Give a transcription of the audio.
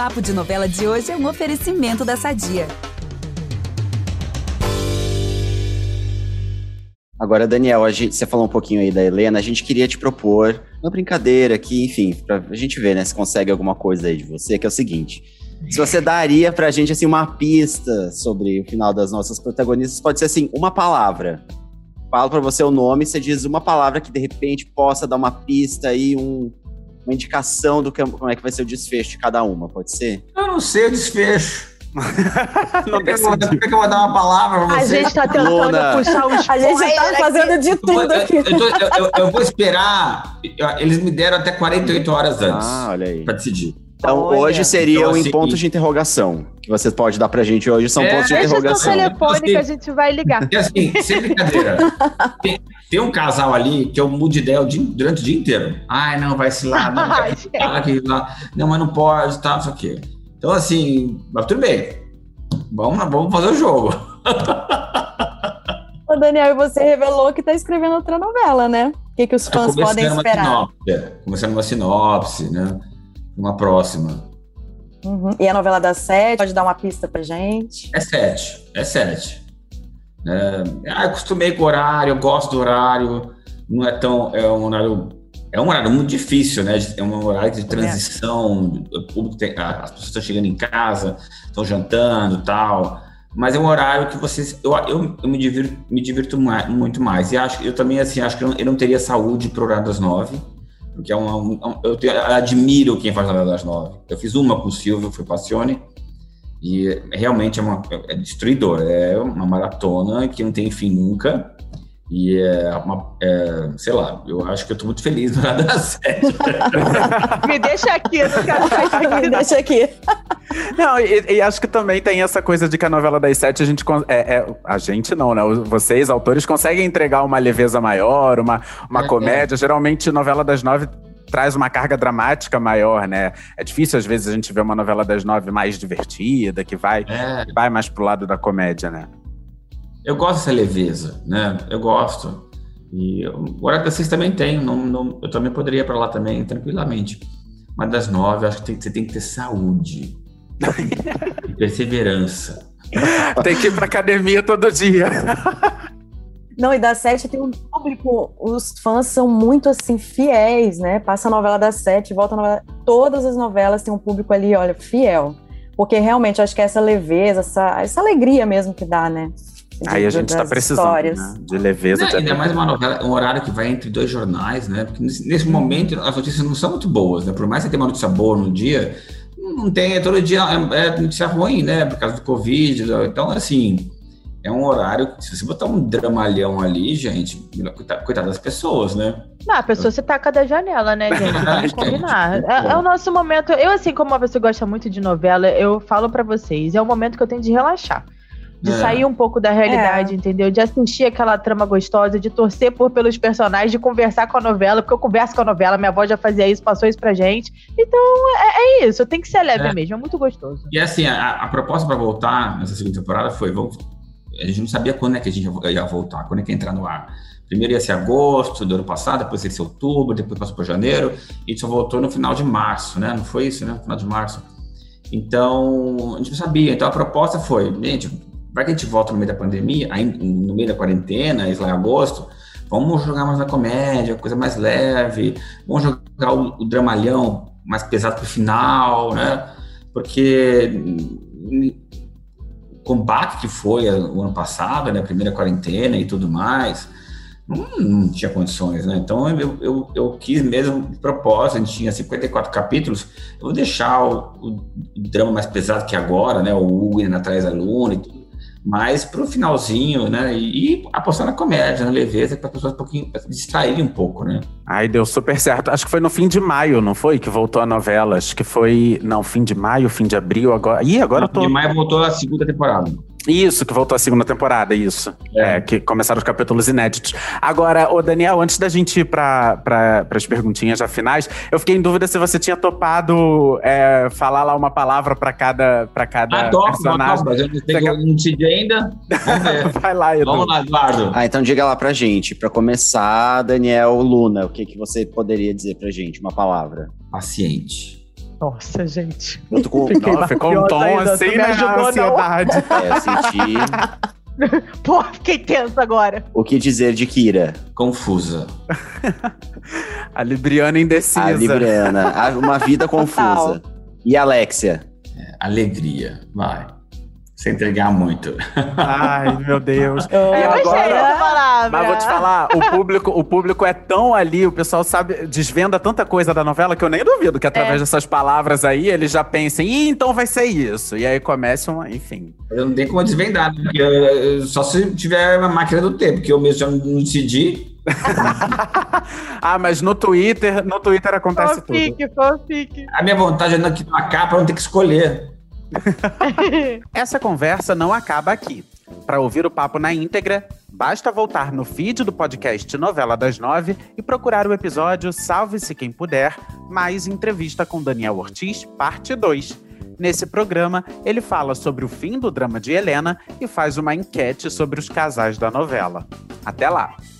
Papo de Novela de hoje é um oferecimento da Sadia. Agora, Daniel, você falou um pouquinho aí da Helena, a gente queria te propor uma brincadeira aqui, enfim, pra gente ver, né, se consegue alguma coisa aí de você, que é o seguinte: se você daria pra gente, assim, uma pista sobre o final das nossas protagonistas, pode ser, assim, uma palavra. Falo pra você o nome, você diz uma palavra que, de repente, possa dar uma pista aí, uma indicação do como é que vai ser o desfecho de cada uma, pode ser? Eu não sei o desfecho. Não Como é que eu vou dar uma palavra pra você? A gente tá tentando puxar os... A gente tá fazendo de tudo aqui. Eu vou esperar. Eles me deram até 48 horas antes olha aí. pra decidir. Então, hoje seria então, em assim, pontos de interrogação. Que você pode dar pra gente hoje, são pontos de Deixa o interrogação. seu telefone que a gente vai ligar. E assim, sem brincadeira. Tem um casal ali que eu mudo de ideia durante o dia inteiro. Ai, não, vai se lá, não, lá. Não, mas não pode, tá, não sei o quê. Então, assim, mas tudo bem. Vamos fazer o jogo. Ô, Daniel, e você revelou que tá escrevendo outra novela, né? O que os fãs podem esperar? Começando uma sinopse, né? Uma próxima. Uhum. E a novela das 7, pode dar uma pista pra gente? É 7. Eu acostumei com o horário, eu gosto do horário. Não é tão... É um horário muito difícil, né? É um horário de transição. O público as pessoas estão chegando em casa, estão jantando e tal. Mas é um horário que eu me divirto muito mais. E eu também, assim, acho que eu não teria saúde pro horário das 9. Porque eu admiro quem faz novela das 9. Eu fiz uma com o Silvio, foi Passione, e realmente é destruidor. É uma maratona que não tem fim nunca. E sei lá, eu acho que eu tô muito feliz no horário das 7. Me deixa aqui, eu não quero ficar aqui. Me deixa aqui. Não, e acho que também tem essa coisa de que a novela das 7 a gente não, né? Vocês, autores, conseguem entregar uma leveza maior, uma comédia. Geralmente, novela das 9 traz uma carga dramática maior, né? É difícil, às vezes, a gente ver uma novela das 9 mais divertida, que vai mais pro lado da comédia, né? Eu gosto dessa leveza, né? Eu gosto. E o horário das 6 também tem. Eu também poderia ir pra lá também, tranquilamente. Mas das 9, eu acho que você tem que ter saúde. E perseverança. Tem que ir pra academia todo dia. Não, e da 7 tem um público, os fãs são muito, assim, fiéis, né? Passa a novela da 7, volta a novela... Todas as novelas têm um público ali, olha, fiel. Porque realmente, eu acho que é essa leveza, essa alegria mesmo que dá, né? Aí a gente tá precisando, né? De leveza. Ainda mais uma novela, um horário que vai entre 2 jornais, né? Porque nesse momento as notícias não são muito boas, né? Por mais que você tenha uma notícia boa no dia, não tem, todo dia é notícia ruim, né? Por causa do Covid. Então, assim, é um horário que, se você botar um dramalhão ali, gente, coitado das pessoas, né? Não, a pessoa se taca da janela, né, gente? Vamos combinar. É o nosso momento. Eu, assim, como uma pessoa que gosta muito de novela, eu falo pra vocês, é o momento que eu tenho de relaxar. De sair um pouco da realidade, entendeu? De assistir aquela trama gostosa, de torcer pelos personagens, de conversar com a novela, porque eu converso com a novela, minha avó já fazia isso, passou isso pra gente. Então, é isso, tem que ser leve mesmo, é muito gostoso. E assim, a proposta pra voltar nessa segunda temporada foi, a gente não sabia quando é que a gente ia voltar, quando é que ia entrar no ar. Primeiro ia ser agosto do ano passado, depois ia ser outubro, depois passou para janeiro, e só voltou no final de março, né? Não foi isso, né? No final de março. Então, a gente não sabia. Então, a proposta foi, gente, vai que a gente volta no meio da pandemia, aí, no meio da quarentena, isso lá em agosto, vamos jogar mais na comédia, coisa mais leve, vamos jogar o dramalhão mais pesado pro final, né? Porque o combate que foi o ano passado, né? A primeira quarentena e tudo mais, não tinha condições, né? Então eu quis mesmo, de propósito, a gente tinha 54 capítulos, eu vou deixar o drama mais pesado que agora, né? O Hugo indo atrás da Luna e tudo, mas pro finalzinho, né? E apostar na comédia, na leveza, para as pessoas se distraírem um pouco, né? Ai, deu super certo. Acho que foi no fim de maio, não foi? Que voltou a novela. Acho que foi... Não, fim de maio, fim de abril, agora... Ih, agora eu tô... Fim de maio voltou a segunda temporada. Isso, que voltou a segunda temporada, isso. Que começaram os capítulos inéditos. Agora, ô Daniel, antes da gente ir para as perguntinhas já finais, eu fiquei em dúvida se você tinha topado falar lá uma palavra para cada personagem. Mas eu não decidi ainda. Vai lá, Edu. Vamos lá, Eduardo. Então diga lá pra gente. Pra começar, Daniel Luna, o que você poderia dizer pra gente? Uma palavra. Paciente. Nossa, gente. Eu tô com... Ficou um tom ainda, assim, tu me né? ajudou, Ansiedade. eu senti... Pô, fiquei tensa agora. O que dizer de Kira? Confusa. A Libriana indecisa. A Libriana. Uma vida confusa. E a Alexia? Alegria. Vai. Sem entregar muito. Ai, meu Deus. Eu gostei dessa palavra. Mas vou te falar, o público é tão ali, o pessoal sabe, desvenda tanta coisa da novela que eu nem duvido que através dessas palavras aí, eles já pensem, então vai ser isso. E aí começam, enfim. Eu não tenho como desvendar, né? Porque só se tiver uma máquina do tempo, que eu mesmo já não decidi. Mas no Twitter acontece tudo. Fanfic. A minha vontade é que na capa eu não ter que escolher. Essa conversa não acaba aqui. Para ouvir o papo na íntegra, basta voltar no feed do podcast Novela das 9 e procurar o episódio Salve-se Quem Puder, mais entrevista com Daniel Ortiz, parte 2. Nesse programa, ele fala sobre o fim do drama de Helena e faz uma enquete sobre os casais da novela. Até lá!